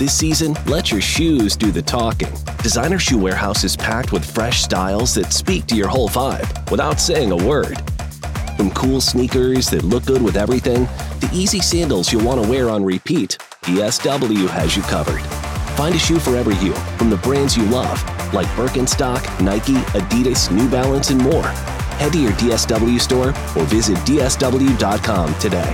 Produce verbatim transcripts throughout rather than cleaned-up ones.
This season, let your shoes do the talking. Designer Shoe Warehouse is packed with fresh styles that speak to your whole vibe without saying a word. From cool sneakers that look good with everything, to easy sandals you'll want to wear on repeat, D S W has you covered. Find a shoe for every you from the brands you love, like Birkenstock, Nike, Adidas, New Balance, and more. Head to your D S W store or visit D S W dot com today.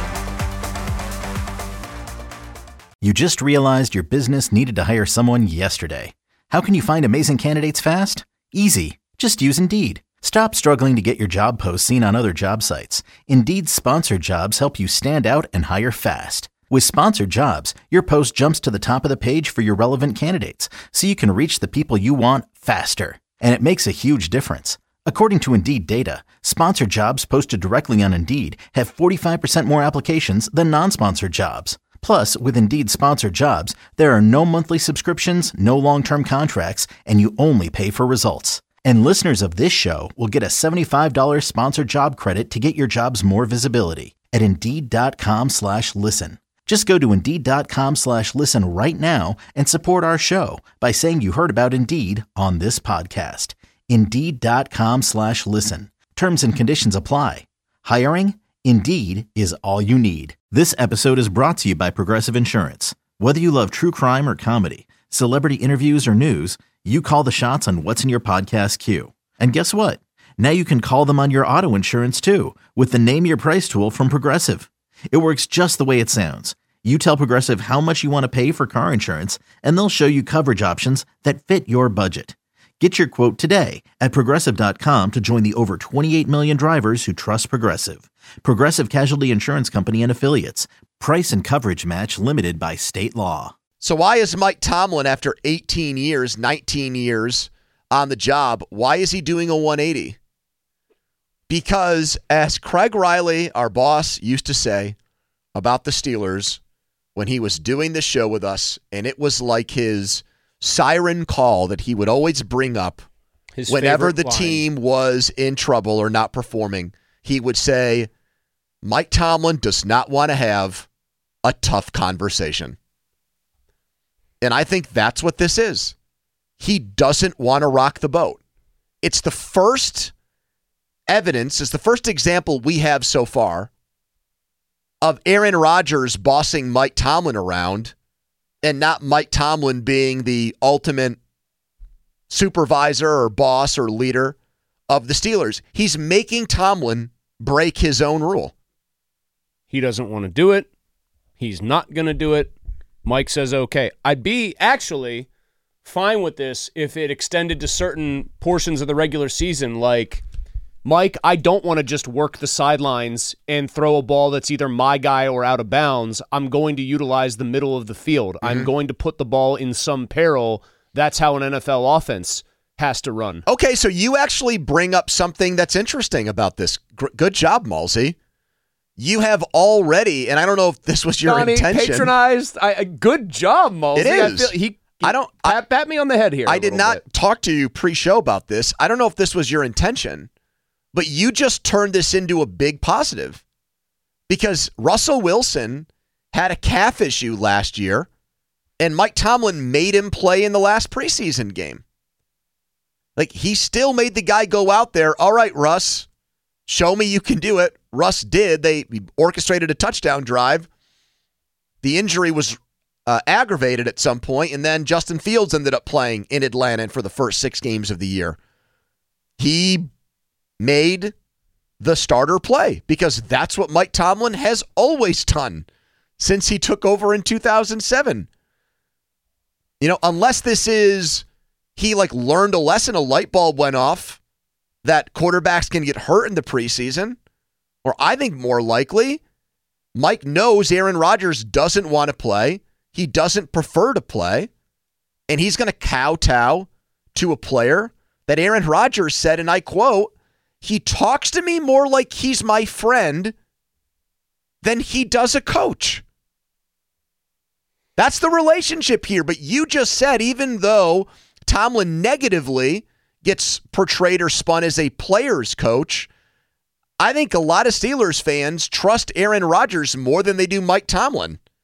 You just realized your business needed to hire someone yesterday. How can you find amazing candidates fast? Easy. Just use Indeed. Stop struggling to get your job posts seen on other job sites. Indeed's sponsored jobs help you stand out and hire fast. With sponsored jobs, your post jumps to the top of the page for your relevant candidates, so you can reach the people you want faster. And it makes a huge difference. According to Indeed data, sponsored jobs posted directly on Indeed have forty-five percent more applications than non-sponsored jobs. Plus, with Indeed sponsored jobs, there are no monthly subscriptions, no long-term contracts, and you only pay for results. And listeners of this show will get a seventy-five dollars sponsored job credit to get your jobs more visibility at Indeed.com slash listen. Just go to Indeed.com slash listen right now and support our show by saying you heard about Indeed on this podcast. Indeed.com slash listen. Terms and conditions apply. Hiring? Indeed is all you need. This episode is brought to you by Progressive Insurance. Whether you love true crime or comedy, celebrity interviews or news, you call the shots on what's in your podcast queue. And guess what? Now you can call them on your auto insurance too with the Name Your Price tool from Progressive. It works just the way it sounds. You tell Progressive how much you want to pay for car insurance, and they'll show you coverage options that fit your budget. Get your quote today at Progressive dot com to join the over twenty-eight million drivers who trust Progressive. Progressive Casualty Insurance Company and Affiliates. Price and coverage match limited by state law. So why is Mike Tomlin, after eighteen years, nineteen years on the job, why is he doing a one eighty? Because as Craig Riley, our boss, used to say about the Steelers when he was doing the show with us, and it was like his siren call that he would always bring up his whenever the line. Team was in trouble or not performing, he would say, Mike Tomlin does not want to have a tough conversation. And I think that's what this is. He doesn't want to rock the boat. It's the first evidence, it's the first example we have so far of Aaron Rodgers bossing Mike Tomlin around and not Mike Tomlin being the ultimate supervisor or boss or leader of the Steelers. He's making Tomlin break his own rule. He doesn't want to do it. He's not going to do it. Mike says, okay. I'd be actually fine with this if it extended to certain portions of the regular season. Like, Mike, I don't want to just work the sidelines and throw a ball that's either my guy or out of bounds. I'm going to utilize the middle of the field. Mm-hmm. I'm going to put the ball in some peril. That's how an N F L offense has to run. Okay, so you actually bring up something that's interesting about this. G- good job, Malsey. You have already, and I don't know if this was your Donnie, intention. Patronized. I, good job, Malsey. It is. I, feel, he, he, I don't. Pat, pat me on the head here. I did not bit. talk to you pre-show about this. I don't know if this was your intention, but you just turned this into a big positive because Russell Wilson had a calf issue last year, and Mike Tomlin made him play in the last preseason game. Like, he still made the guy go out there. All right, Russ, show me you can do it. Russ did. They orchestrated a touchdown drive. The injury was uh, aggravated at some point, and then Justin Fields ended up playing in Atlanta for the first six games of the year. He made the starter play because that's what Mike Tomlin has always done since he took over in two thousand seven. You know, unless this is he like learned a lesson, a light bulb went off that quarterbacks can get hurt in the preseason, or I think more likely, Mike knows Aaron Rodgers doesn't want to play. He doesn't prefer to play, and he's going to kowtow to a player that Aaron Rodgers said, and I quote, he talks to me more like he's my friend than he does a coach. That's the relationship here. But you just said, even though Tomlin negatively gets portrayed or spun as a player's coach, I think a lot of Steelers fans trust Aaron Rodgers more than they do Mike Tomlin.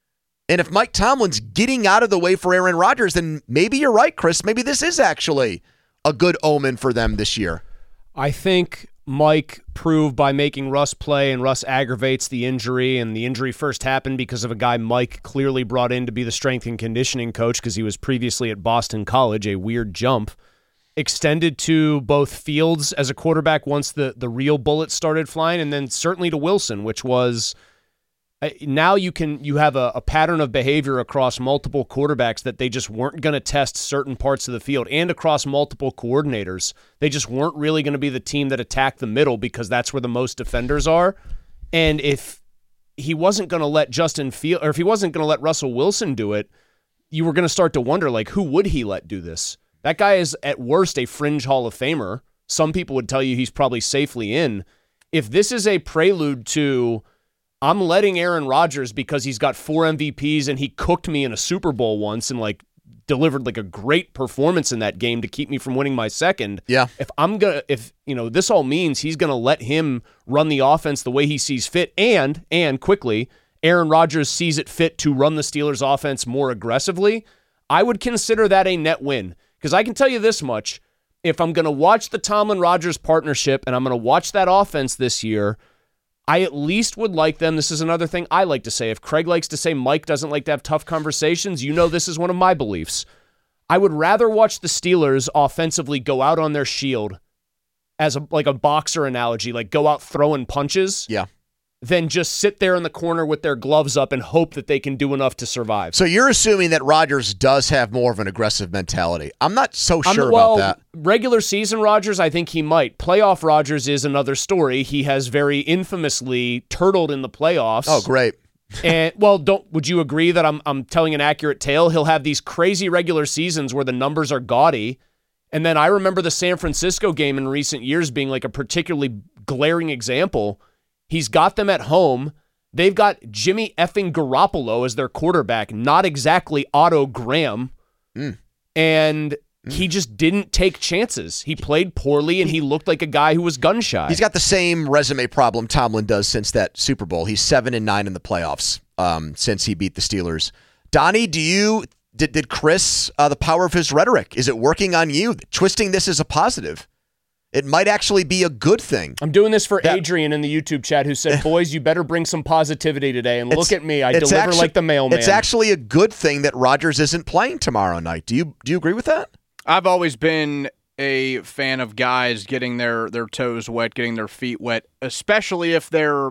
And if Mike Tomlin's getting out of the way for Aaron Rodgers, then maybe you're right, Chris. Maybe this is actually a good omen for them this year. I think Mike proved by making Russ play, and Russ aggravates the injury, and the injury first happened because of a guy Mike clearly brought in to be the strength and conditioning coach because he was previously at Boston College, a weird jump. Extended to both Fields as a quarterback once the, the real bullets started flying, and then certainly to Wilson, which was uh, now you can you have a, a pattern of behavior across multiple quarterbacks that they just weren't going to test certain parts of the field, and across multiple coordinators. They just weren't really going to be the team that attacked the middle because that's where the most defenders are. And if he wasn't going to let Justin Field, or if he wasn't going to let Russell Wilson do it, you were going to start to wonder, like, who would he let do this? That guy is, at worst, a fringe Hall of Famer. Some people would tell you he's probably safely in. If this is a prelude to, I'm letting Aaron Rodgers because he's got four M V Ps and he cooked me in a Super Bowl once and like delivered like a great performance in that game to keep me from winning my second. Yeah. If I'm gonna, if you know, this all means he's gonna let him run the offense the way he sees fit, and and quickly, Aaron Rodgers sees it fit to run the Steelers' offense more aggressively. I would consider that a net win. Because I can tell you this much, if I'm going to watch the Tomlin-Rodgers partnership and I'm going to watch that offense this year, I at least would like them. This is another thing I like to say. If Craig likes to say Mike doesn't like to have tough conversations, you know this is one of my beliefs. I would rather watch the Steelers offensively go out on their shield as a, like a boxer analogy, like go out throwing punches. Yeah. Than just sit there in the corner with their gloves up and hope that they can do enough to survive. So you're assuming that Rodgers does have more of an aggressive mentality. I'm not so sure I'm, well, about that. Regular season Rodgers, I think he might. Playoff Rodgers is another story. He has very infamously turtled in the playoffs. Oh, great. And well, don't would you agree that I'm I'm telling an accurate tale? He'll have these crazy regular seasons where the numbers are gaudy. And then I remember the San Francisco game in recent years being like a particularly glaring example. He's got them at home. They've got Jimmy effing Garoppolo as their quarterback, not exactly Otto Graham. Mm. And mm. he just didn't take chances. He played poorly, and he looked like a guy who was gun-shy. He's got the same resume problem Tomlin does since that Super Bowl. He's seven and nine in the playoffs um, since he beat the Steelers. Donnie, do you did, did Chris, uh, the power of his rhetoric, is it working on you? Twisting this as a positive? It might actually be a good thing. I'm doing this for that, Adrian in the YouTube chat who said, boys, you better bring some positivity today. And look at me. I deliver actually, like the mailman. It's actually a good thing that Rodgers isn't playing tomorrow night. Do you do you agree with that? I've always been a fan of guys getting their, their toes wet, getting their feet wet, especially if they're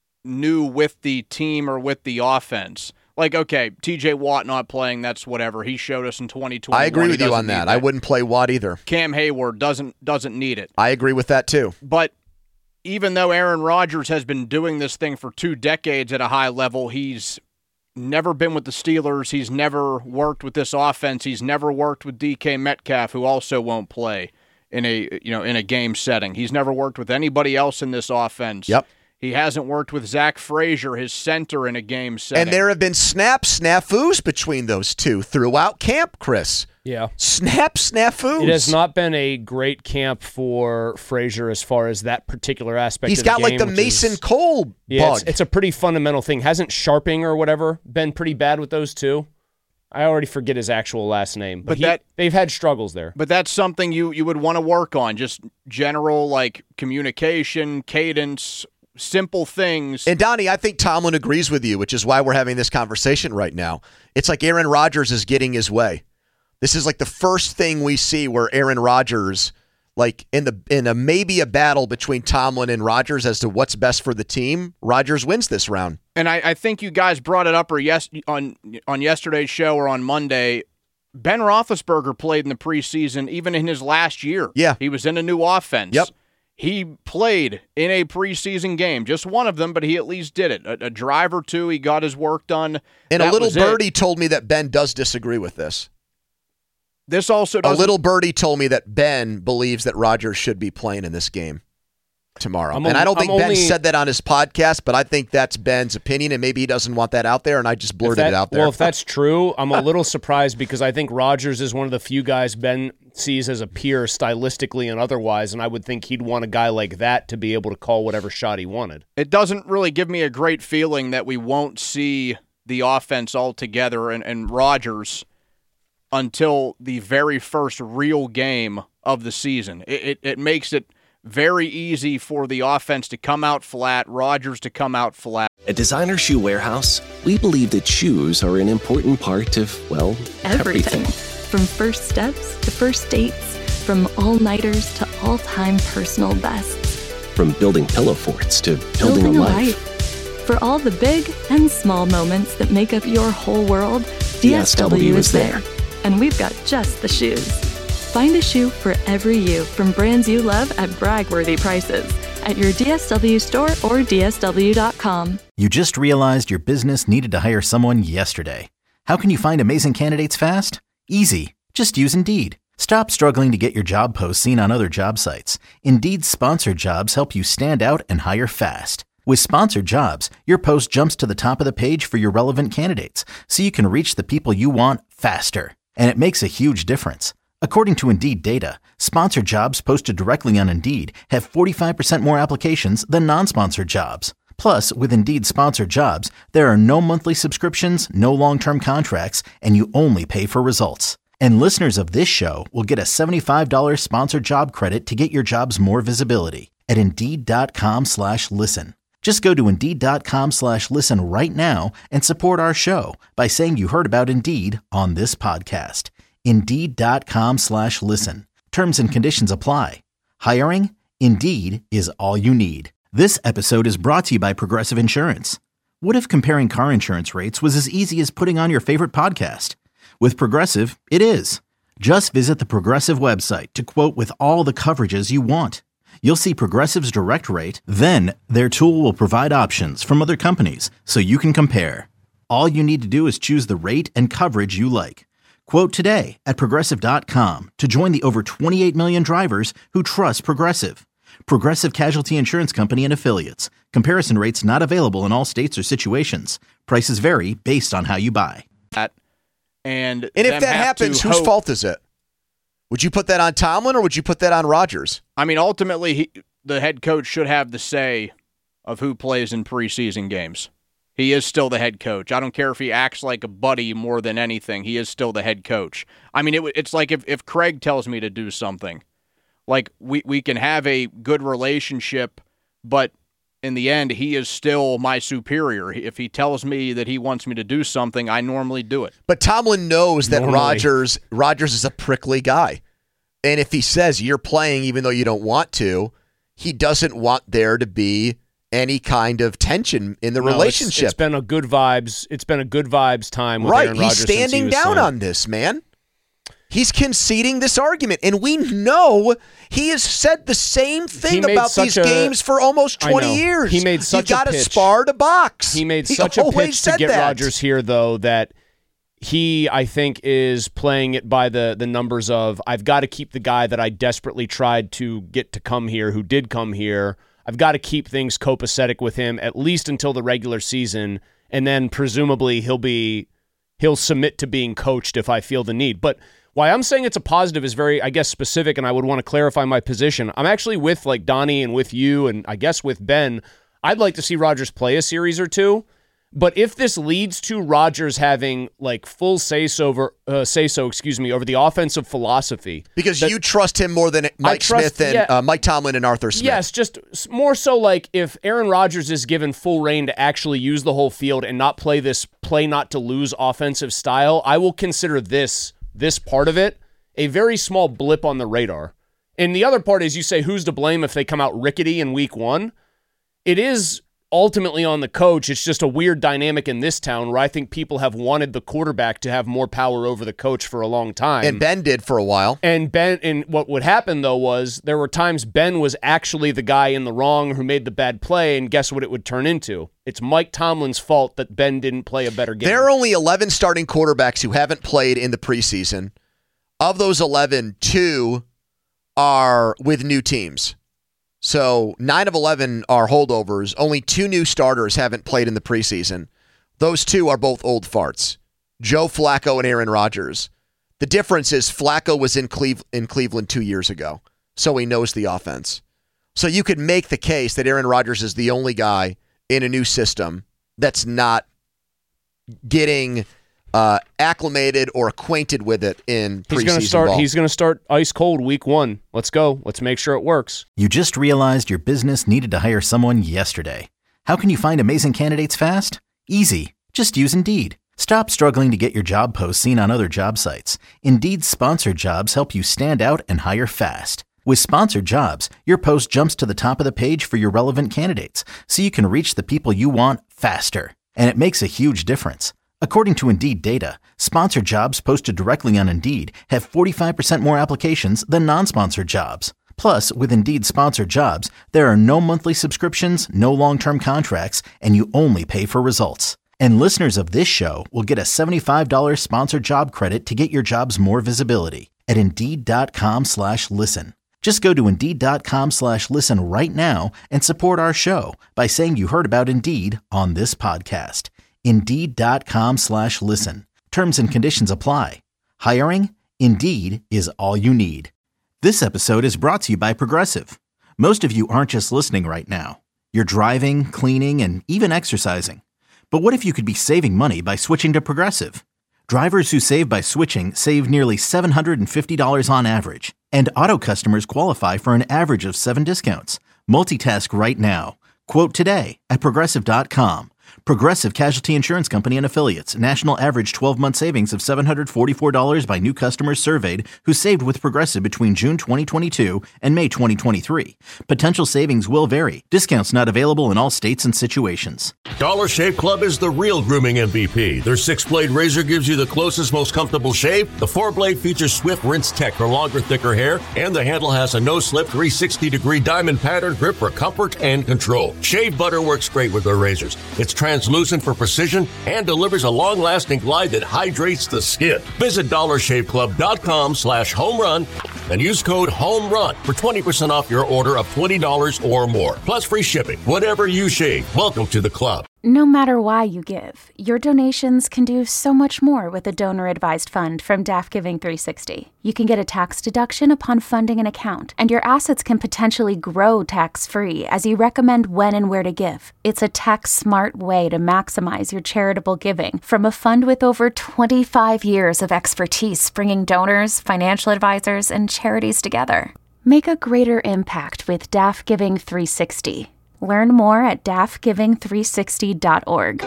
new with the team or with the offense. Like, okay, T J Watt not playing, that's whatever. He showed us in twenty twenty. I agree with you on that. that. I wouldn't play Watt either. Cam Hayward doesn't doesn't need it. I agree with that too. But even though Aaron Rodgers has been doing this thing for two decades at a high level, he's never been with the Steelers. He's never worked with this offense. He's never worked with D K Metcalf, who also won't play in a you know in a game setting. He's never worked with anybody else in this offense. Yep. He hasn't worked with Zach Frazier, his center, in a game setting. And there have been snap snafus between those two throughout camp, Chris. Yeah. Snap snafus. It has not been a great camp for Frazier as far as that particular aspect He's of the got game. like the Mason is, Cole yeah, bug. It's, it's a pretty fundamental thing. Hasn't Sharping or whatever been pretty bad with those two? I already forget his actual last name. But, but he, that, they've had struggles there. But that's something you, you would want to work on. Just general like communication, cadence, simple things. And Donnie, I think Tomlin agrees with you, which is why we're having this conversation right now. It's like Aaron Rodgers is getting his way. This is like the first thing we see where Aaron Rodgers, like in the in a maybe a battle between Tomlin and Rodgers as to what's best for the team, Rodgers wins this round. And I, I think you guys brought it up or yes on on yesterday's show or on Monday. Ben Roethlisberger played in the preseason, even in his last year. Yeah. He was in a new offense. Yep. He played in a preseason game, just one of them, but he at least did it. A, a drive or two, he got his work done. And that a little birdie it. told me that Ben does disagree with this. This also A little birdie told me that Ben believes that Rodgers should be playing in this game tomorrow. I'm and only, I don't think I'm Ben only, said that on his podcast, but I think that's Ben's opinion, and maybe he doesn't want that out there, and I just blurted that, it out there. Well, if that's true, I'm a little surprised because I think Rodgers is one of the few guys Ben sees as a peer stylistically and otherwise, and I would think he'd want a guy like that to be able to call whatever shot he wanted. It doesn't really give me a great feeling that we won't see the offense altogether and, and Rodgers until the very first real game of the season. It, it, it makes it very easy for the offense to come out flat, Rodgers to come out flat. At Designer Shoe Warehouse, we believe that shoes are an important part of, well, everything. everything. From first steps to first dates, from all-nighters to all-time personal bests. From building pillow forts to building, Building a a life. life. For all the big and small moments that make up your whole world, D S W is there. And we've got just the shoes. Find a shoe for every you from brands you love at brag-worthy prices at your D S W store or D S W dot com. You just realized your business needed to hire someone yesterday. How can you find amazing candidates fast? Easy. Just use Indeed. Stop struggling to get your job posts seen on other job sites. Indeed's sponsored jobs help you stand out and hire fast. With sponsored jobs, your post jumps to the top of the page for your relevant candidates, so you can reach the people you want faster. And it makes a huge difference. According to Indeed data, sponsored jobs posted directly on Indeed have forty-five percent more applications than non-sponsored jobs. Plus, with Indeed sponsored jobs, there are no monthly subscriptions, no long-term contracts, and you only pay for results. And listeners of this show will get a seventy-five dollars sponsored job credit to get your jobs more visibility at Indeed.com slash listen. Just go to Indeed.com slash listen right now and support our show by saying you heard about Indeed on this podcast. Indeed.com slash listen. Terms and conditions apply. Hiring? Indeed is all you need. This episode is brought to you by Progressive Insurance. What if comparing car insurance rates was as easy as putting on your favorite podcast? With Progressive, it is. Just visit the Progressive website to quote with all the coverages you want. You'll see Progressive's direct rate, then their tool will provide options from other companies so you can compare. All you need to do is choose the rate and coverage you like. Quote today at Progressive dot com to join the over twenty-eight million drivers who trust Progressive. Progressive Casualty Insurance Company and Affiliates. Comparison rates not available in all states or situations. Prices vary based on how you buy. And, and if that happens, whose hope, fault is it? Would you put that on Tomlin or would you put that on Rodgers? I mean, ultimately, he, the head coach should have the say of who plays in preseason games. He is still the head coach. I don't care if he acts like a buddy more than anything. He is still the head coach. I mean, it, it's like if, if Craig tells me to do something, like we, we can have a good relationship, but in the end, he is still my superior. If he tells me that he wants me to do something, I normally do it. But Tomlin knows that Normally. Rodgers Rodgers is a prickly guy. And if he says you're playing even though you don't want to, he doesn't want there to be any kind of tension in the No, relationship. It's, it's been a good vibes. It's been a good vibes time with right. Aaron He's Rodgers since he standing was down signed. on this, man. He's conceding this argument, and we know he has said the same thing made about such these a- games for almost I twenty know. years. He made such you a got to pitch. spar to box. He made He such a always pitch to said get that. Rodgers here, though, that he, I think, is playing it by the the numbers of I've got to keep the guy that I desperately tried to get to come here, who did come here. I've got to keep things copacetic with him at least until the regular season, and then presumably he'll be he'll submit to being coached if I feel the need. But why I'm saying it's a positive is very, I guess, specific, and I would want to clarify my position. I'm actually with like Donnie and with you, and I guess with Ben. I'd like to see Rodgers play a series or two. But if this leads to Rodgers having like full say-so over, uh, say-so, excuse me, over the offensive philosophy, Because that- you trust him more than Mike trust- Smith and yeah. uh, Mike Tomlin and Arthur Smith. yes, just s- more so like if Aaron Rodgers is given full reign to actually use the whole field and not play this play not to lose offensive style, I will consider this this part of it a very small blip on the radar. And the other part is you say who's to blame if they come out rickety in week one. It is ultimately on the coach. It's just a weird dynamic in this town where I think people have wanted the quarterback to have more power over the coach for a long time. And Ben did for a while. And Ben, and what would happen though was there were times Ben was actually the guy in the wrong who made the bad play, and guess what it would turn into? It's Mike Tomlin's fault that Ben didn't play a better game. There are only eleven starting quarterbacks who haven't played in the preseason. Of those eleven, two are with new teams. So nine of eleven are holdovers. Only two new starters haven't played in the preseason. Those two are both old farts, Joe Flacco and Aaron Rodgers. The difference is Flacco was in, Cleve- in Cleveland two years ago, so he knows the offense. So you could make the case that Aaron Rodgers is the only guy in a new system that's not getting uh, acclimated or acquainted with it in preseason he's gonna start, ball. He's going to start ice cold week one. Let's go. Let's make sure it works. You just realized your business needed to hire someone yesterday. How can you find amazing candidates fast? Easy. Just use Indeed. Stop struggling to get your job posts seen on other job sites. Indeed's sponsored jobs help you stand out and hire fast. With sponsored jobs, your post jumps to the top of the page for your relevant candidates, so you can reach the people you want faster. And it makes a huge difference. According to Indeed data, sponsored jobs posted directly on Indeed have forty-five percent more applications than non-sponsored jobs. Plus, with Indeed sponsored jobs, there are no monthly subscriptions, no long-term contracts, and you only pay for results. And listeners of this show will get a seventy-five dollars sponsored job credit to get your jobs more visibility at Indeed.com slash listen. Just go to Indeed.com slash listen right now and support our show by saying you heard about Indeed on this podcast. Indeed.com slash listen. Terms and conditions apply. Hiring? Indeed is all you need. This episode is brought to you by Progressive. Most of you aren't just listening right now. You're driving, cleaning, and even exercising. But what if you could be saving money by switching to Progressive? Drivers who save by switching save nearly seven hundred fifty dollars on average. And auto customers qualify for an average of seven discounts. Multitask right now. Quote today at Progressive dot com. Progressive Casualty Insurance Company and Affiliates. National average twelve-month savings of seven hundred forty-four dollars by new customers surveyed who saved with Progressive between June twenty twenty-two and May twenty twenty-three. Potential savings will vary. Discounts not available in all states and situations. Dollar Shave Club is the real grooming M V P. Their six-blade razor gives you the closest, most comfortable shave. The four-blade features swift rinse tech for longer, thicker hair. And the handle has a no-slip three hundred sixty degree diamond pattern grip for comfort and control. Shave butter works great with their razors. It's translucent for precision and delivers a long-lasting glide that hydrates the skin. Visit Dollar Shave Club dot com slash home run and use code HOMERUN for twenty percent off your order of twenty dollars or more. Plus free shipping. Whatever you shave, welcome to the club. No matter why you give, your donations can do so much more with a donor-advised fund from D A F Giving three sixty. You can get a tax deduction upon funding an account, and your assets can potentially grow tax-free as you recommend when and where to give. It's a tax-smart way to maximize your charitable giving from a fund with over twenty-five years of expertise bringing donors, financial advisors, and charities together. Make a greater impact with D A F Giving three sixty. Learn more at D A F giving three sixty dot org.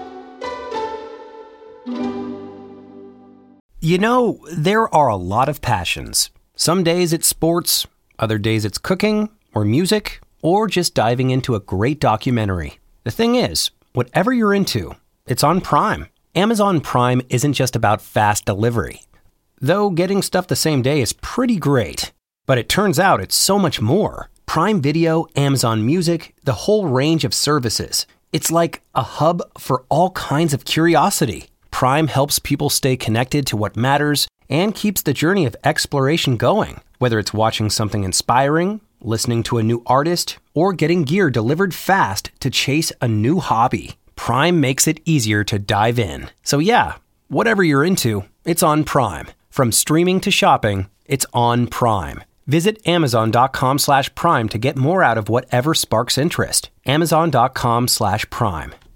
You know, there are a lot of passions. Some days it's sports, other days it's cooking, or music, or just diving into a great documentary. The thing is, whatever you're into, it's on Prime. Amazon Prime isn't just about fast delivery. Though getting stuff the same day is pretty great. But it turns out it's so much more. Prime Video, Amazon Music, the whole range of services. It's like a hub for all kinds of curiosity. Prime helps people stay connected to what matters and keeps the journey of exploration going. Whether it's watching something inspiring, listening to a new artist, or getting gear delivered fast to chase a new hobby, Prime makes it easier to dive in. So yeah, whatever you're into, it's on Prime. From streaming to shopping, it's on Prime. Visit Amazon.com slash Prime to get more out of whatever sparks interest. Amazon.com slash Prime.